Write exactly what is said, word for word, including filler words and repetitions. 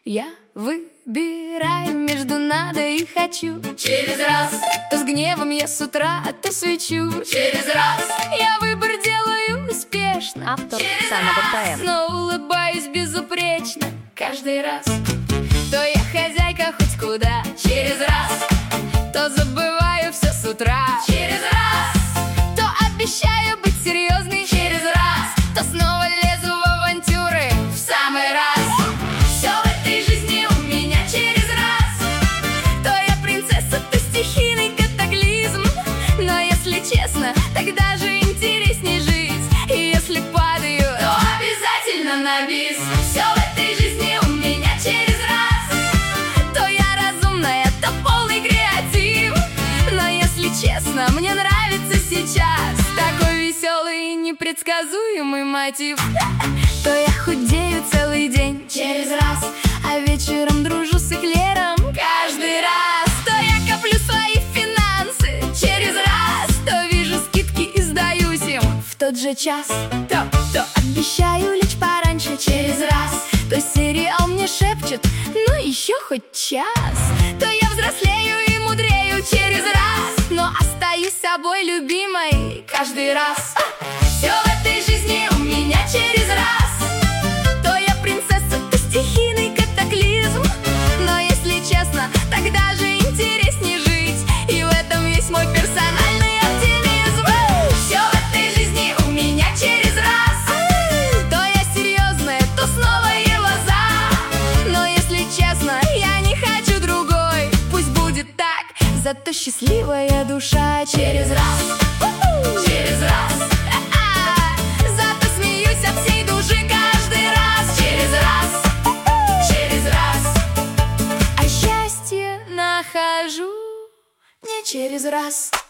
Я выбираю между надо и хочу. Через раз, То с гневом я с утра, то свечу. через раз, Я выбор делаю успешно. Автор Оксана Бонтаев. Снова улыбаюсь безупречно. Каждый раз то я хозяйка хоть куда. через раз, То забываю все с утра. через раз, То обещаю быть серьезной. через раз, То снова лезу в авантюры. в самый раз. Все в этой жизни у меня через раз. То я принцесса, то стихийный катаклизм. Но если честно, тогда же интересней жить. И если падаю, То обязательно на бис. Все в этой жизни у меня через раз. то я разумная, то полный креатив. Но если честно, мне нравится сейчас такой веселый и непредсказуемый мотив. То я худею целый день, Через раз, а вечером дружу с эклером. каждый раз, То я коплю свои финансы через раз. То вижу скидки и сдаюсь им в тот же час. То, то обещаю лечь пораньше через раз. То сериал мне шепчет, ну еще хоть час. То я взрослею и мудрею через раз. Но остаюсь собой любимой каждый раз. все в этой жизни у меня через раз. То я принцесса, то стихийный катаклизм. Но если честно, тогда же интереснее жить. И в этом весь мой персональный оптимизм. Все в этой жизни у меня через раз. То я серьезная, то снова его за. Но если честно, я не хочу другой. Пусть будет так, зато счастливая душа через раз. Через раз, А-а, зато смеюсь от всей души каждый раз. через раз, через раз, А счастье нахожу не через раз.